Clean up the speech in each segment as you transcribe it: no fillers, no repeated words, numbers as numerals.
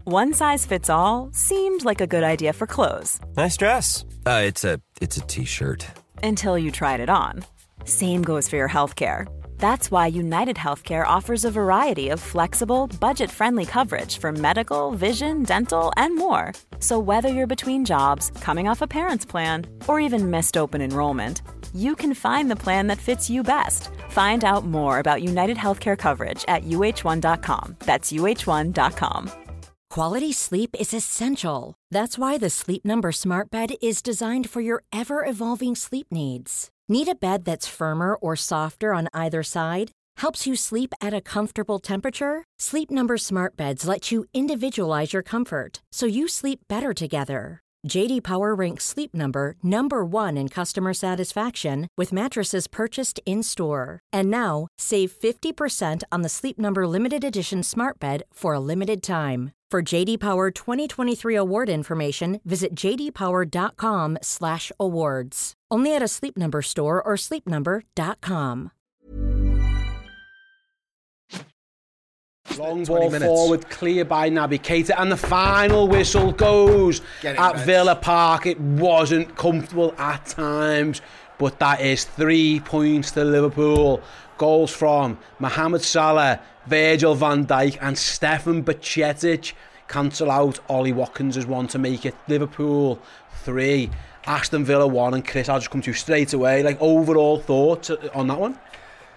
One size fits all seemed like a good idea for clothes. Nice dress. It's a t-shirt. Until you tried it on. Same goes for your healthcare. That's why United Healthcare offers a variety of flexible, budget-friendly coverage for medical, vision, dental, and more. So whether you're between jobs, coming off a parent's plan, or even missed open enrollment, you can find the plan that fits you best. Find out more about United Healthcare coverage at uh1.com. That's uh1.com. Quality sleep is essential. That's why the Sleep Number Smart Bed is designed for your ever-evolving sleep needs. Need a bed that's firmer or softer on either side? Helps you sleep at a comfortable temperature? Sleep Number Smart Beds let you individualize your comfort, so you sleep better together. J.D. Power ranks Sleep Number number 1 in customer satisfaction with mattresses purchased in-store. And now, save 50% on the Sleep Number Limited Edition Smart Bed for a limited time. For J.D. Power 2023 award information, visit jdpower.com/awards. Only at a Sleep Number store or sleepnumber.com. Long ball forward, clear by Naby Keita, and the final whistle goes at Villa Park. It wasn't comfortable at times, but that is 3 points to Liverpool. Goals from Mohamed Salah, Virgil van Dijk and Stefan Bajcetic cancel out Ollie Watkins' one to make it Liverpool 3, Aston Villa 1. And Chris, I'll just come to you straight away. Like, overall thoughts on that one?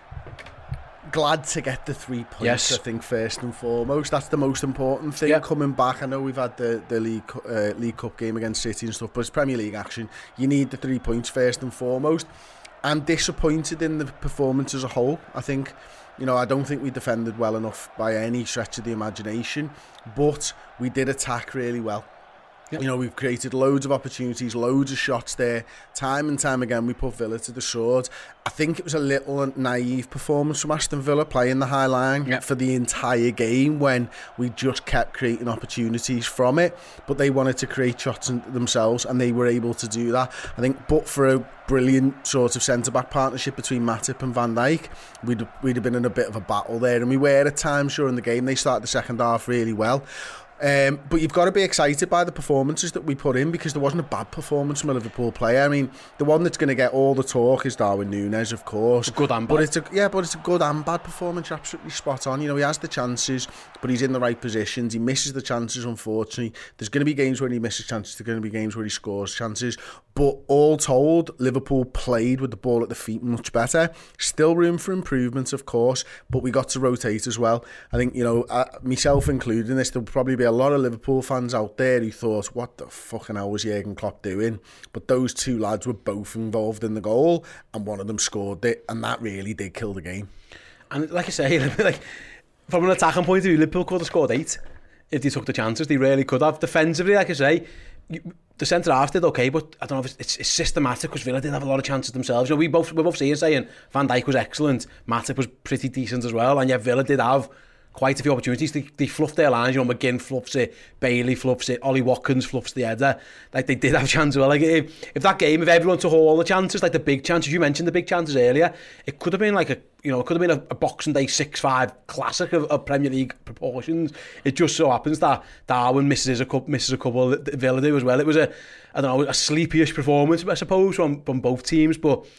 Glad to get the 3 points, yes. I think, first and foremost. That's the most important thing, coming back. I know we've had the League Cup game against City and stuff, but it's Premier League action. You need the 3 points first and foremost. I'm disappointed in the performance as a whole. I think, I don't think we defended well enough by any stretch of the imagination, but we did attack really well. Yep. We've created loads of opportunities, loads of shots there. Time and time again, we put Villa to the sword. I think it was a little naive performance from Aston Villa playing the high line for the entire game when we just kept creating opportunities from it. But they wanted to create shots themselves, and they were able to do that. I think, but for a brilliant sort of centre-back partnership between Matip and Van Dijk, we'd have been in a bit of a battle there. And we were at times during the game. They started the second half really well. But you've got to be excited by the performances that we put in, because there wasn't a bad performance from a Liverpool player. I mean, the one that's going to get all the talk is Darwin Núñez, of course. Good and bad. But it's a good and bad performance. You're absolutely spot on. He has the chances, but he's in the right positions. He misses the chances, unfortunately. There's going to be games when he misses chances. There's going to be games where he scores chances. But all told, Liverpool played with the ball at the feet much better. Still room for improvement, of course, but we got to rotate as well. I think, myself included in this, there'll probably be a lot of Liverpool fans out there who thought, what the fucking hell was Jurgen Klopp doing? But those two lads were both involved in the goal, and one of them scored it, and that really did kill the game. And like I say, from an attacking point of view, Liverpool could have scored 8 if they took the chances. They really could have. Defensively, like I say, the centre half did okay, but I don't know if it's systematic, because Villa didn't have a lot of chances themselves. We're both saying Van Dijk was excellent, Matip was pretty decent as well, and yet Villa did have quite a few opportunities. They fluffed their lines. McGinn fluffs it, Bailey fluffs it, Ollie Watkins fluffs the header. Like, they did have chances. Well, like, if everyone took all the chances, like the big chances, you mentioned the big chances earlier, it could have been like it could have been a Boxing Day 6-5 classic of Premier League proportions. It just so happens that Darwin misses a couple. Villa do as well. It was a sleepyish performance, I suppose, from both teams.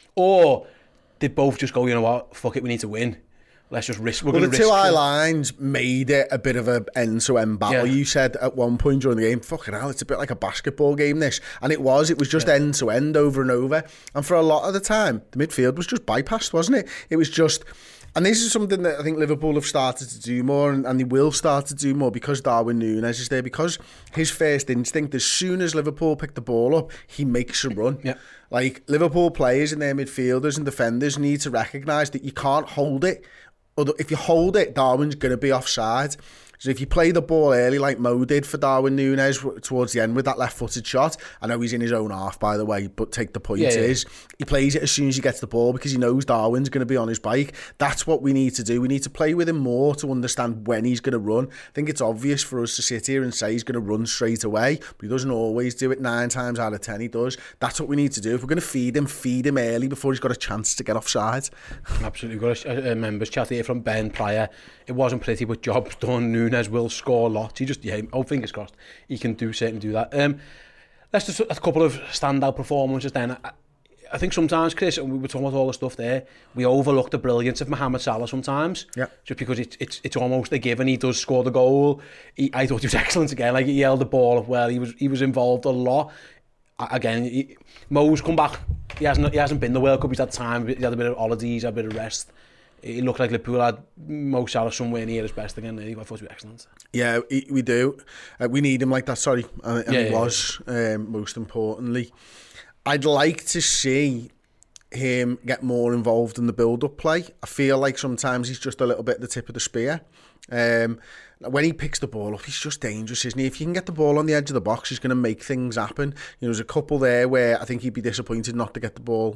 Or they both just go, what, fuck it, we need to win. Let's just risk. The two high lines made it a bit of an end-to-end battle. Yeah. You said at one point during the game, fucking hell, it's a bit like a basketball game, this. And it was just end-to-end over and over. And for a lot of the time, the midfield was just bypassed, wasn't it? It was just... And this is something that I think Liverpool have started to do more, and they will start to do more, because Darwin Núñez is there, because his first instinct, as soon as Liverpool pick the ball up, he makes a run. Yeah. Like, Liverpool players and their midfielders and defenders need to recognise that you can't hold it. If you hold it, Darwin's going to be offside. So if you play the ball early like Mo did for Darwin Núñez towards the end with that left-footed shot, I know he's in his own half, by the way, but take the point is, he plays it as soon as he gets the ball, because he knows Darwin's going to be on his bike. That's what we need to do. We need to play with him more to understand when he's going to run. I think it's obvious for us to sit here and say he's going to run straight away, but he doesn't always do it. 9 times out of 10 he does. That's what we need to do. If we're going to feed him early before he's got a chance to get offside. Absolutely. We've got a members chat here from Ben Pryor. It wasn't pretty, but job's done. Núñez will score lots. He just, fingers crossed, he can certainly do that. Let's just a couple of standout performances then. I think sometimes, Chris, and we were talking about all the stuff there, we overlook the brilliance of Mohamed Salah sometimes. Yeah. Just because it's almost a given. He does score the goal. I thought he was excellent again. Like, he held the ball up well. He was involved a lot. Again, Mo's come back. He hasn't been the World Cup. He's had time. He had a bit of holidays. He had a bit of rest. It looked like Liverpool had Mo Salah somewhere near his best again. I thought he was excellent. Yeah, we do. We need him like that, sorry. And he was, most importantly. I'd like to see him get more involved in the build-up play. I feel like sometimes he's just a little bit the tip of the spear. When he picks the ball up, he's just dangerous, isn't he? If you can get the ball on the edge of the box, he's going to make things happen. There's a couple there where I think he'd be disappointed not to get the ball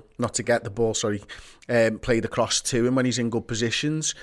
played across to him when he's in good positions.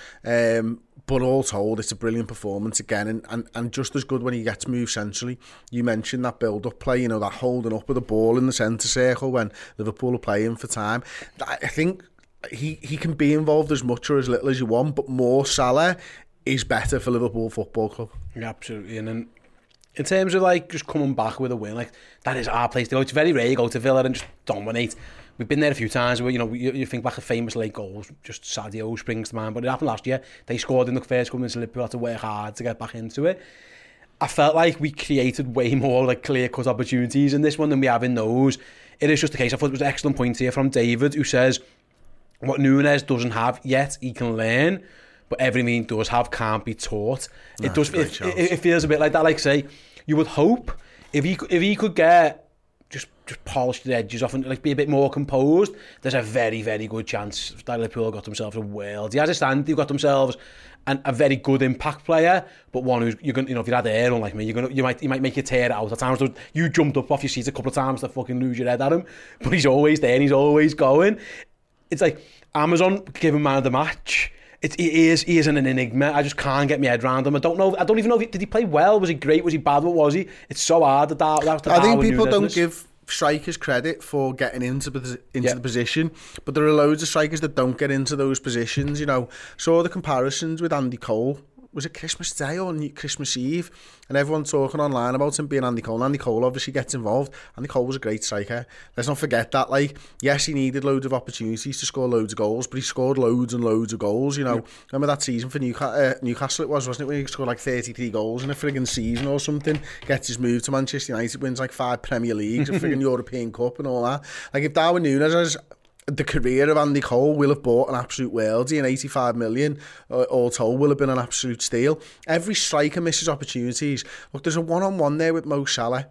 But all told, it's a brilliant performance again, and just as good when he gets moved centrally. You mentioned that build-up play, that holding up of the ball in the centre circle when Liverpool are playing for time. I think he can be involved as much or as little as you want, but more Salah is better for Liverpool Football Club. Yeah, absolutely. And then in terms of like just coming back with a win, like that is our place to go. It's very rare you go to Villa and just dominate. We've been there a few times where, you think back of famous late goals, just Sadio springs to mind, but it happened last year. They scored in the first couple minutes, Liverpool had to work hard to get back into it. I felt like we created way more like clear-cut opportunities in this one than we have in those. It is just the case. I thought it was an excellent point here from David, who says what Núñez doesn't have yet, he can learn, but everything he does have can't be taught. It feels a bit like that. Like, say, you would hope if he could get just polish the edges off and like be a bit more composed, there's a very, very good chance that Liverpool got themselves a world. As it stands, they've got themselves a very good impact player, but one who's you're gonna, if you had Aaron like me, you might make you tear it out at times. You jumped up off your seat a couple of times to fucking lose your head at him, but he's always there and he's always going. It's like Amazon give him man of the match. He is an enigma. I just can't get my head around him. I don't even know did he play well? Was he great? Was he bad? What was he? It's so hard. I think people don't give strikers credit for getting into the position, but there are loads of strikers that don't get into those positions. Saw the comparisons with Andy Cole. Was it Christmas Day or Christmas Eve? And everyone talking online about him being Andy Cole. And Andy Cole obviously gets involved. Andy Cole was a great striker. Let's not forget that. Like, yes, he needed loads of opportunities to score loads of goals, but he scored loads and loads of goals. Remember that season for Newcastle? It wasn't it? When he scored like 33 goals in a frigging season or something. Gets his move to Manchester United, wins like 5 Premier Leagues, a frigging European Cup and all that. Like, if Darwin Núñez has the career of Andy Cole, will have bought an absolute worldie, and 85 million all told will have been an absolute steal. Every striker misses opportunities. Look, there's a one-on-one there with Mo Salah.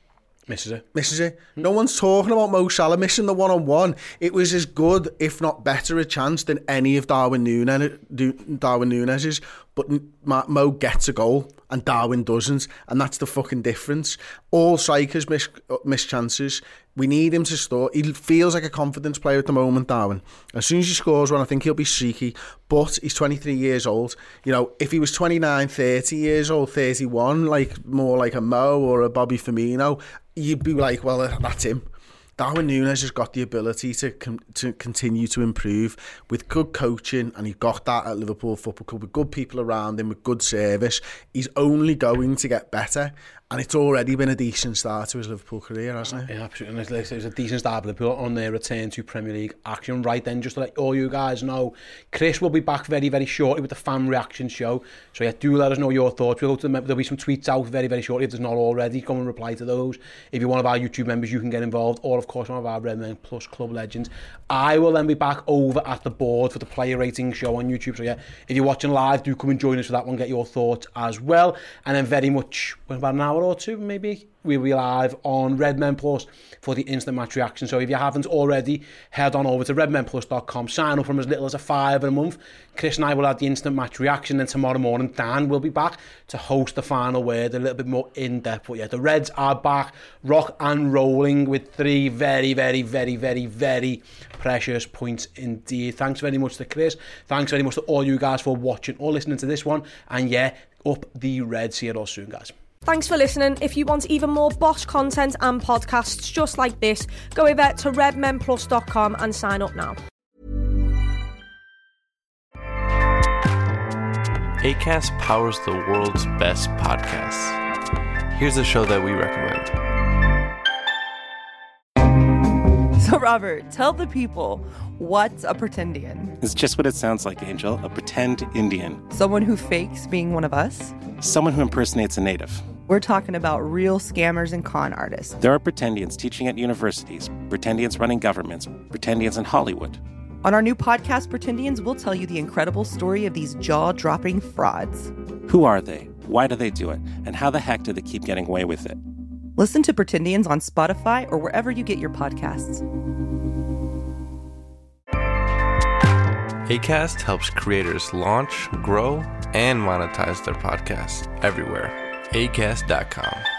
Misses it. No one's talking about Mo Salah missing the one-on-one. It was as good, if not better, a chance than any of Darwin Núñez's. But Mo gets a goal and Darwin doesn't, and that's the fucking difference. All strikers miss chances. We need him to score. He feels like a confidence player at the moment, Darwin. As soon as he scores one, I think he'll be streaky. But he's 23 years old. If he was 29, 30 years old, 31, like more like a Mo or a Bobby Firmino, you'd be like, well, that's him. Darwin Núñez has got the ability to continue to improve with good coaching, and he got that at Liverpool Football Club with good people around him, with good service. He's only going to get better, and it's already been a decent start to his Liverpool career, hasn't it? Yeah, absolutely. And it's a decent start for Liverpool on their return to Premier League action. Right then, just to let all you guys know, Chris will be back very, very shortly with the fan reaction show. So yeah, do let us know your thoughts. There'll be some tweets out very, very shortly. If there's not already, come and reply to those. If you're one of our YouTube members, you can get involved, or of course one of our Redmen Plus Club legends. I will then be back over at the board for the player rating show on YouTube. So yeah, if you're watching live, do come and join us for that one, get your thoughts as well. And then very much, about an hour or two maybe, we'll be live on Redmen Plus for the instant match reaction. So if you haven't already, head on over to redmenplus.com, sign up from as little as £5 a month. Chris and I will have the instant match reaction, and tomorrow morning Dan will be back to host the final word a little bit more in depth. But yeah, the Reds are back, rock and rolling with 3 very, very, very, very, very precious points indeed. Thanks very much to Chris. Thanks very much to all you guys for watching or listening to this one. And yeah, up the Reds. See you all soon, guys. Thanks for listening. If you want even more Bosch content and podcasts just like this, go over to redmenplus.com and sign up now. Acast powers the world's best podcasts. Here's a show that we recommend. So, Robert, tell the people, what's a pretendian? It's just what it sounds like, Angel. A pretend Indian. Someone who fakes being one of us? Someone who impersonates a native. We're talking about real scammers and con artists. There are pretendians teaching at universities, pretendians running governments, pretendians in Hollywood. On our new podcast, Pretendians, we'll tell you the incredible story of these jaw-dropping frauds. Who are they? Why do they do it? And how the heck do they keep getting away with it? Listen to Pretendians on Spotify or wherever you get your podcasts. Acast helps creators launch, grow, and monetize their podcasts everywhere. Acast.com.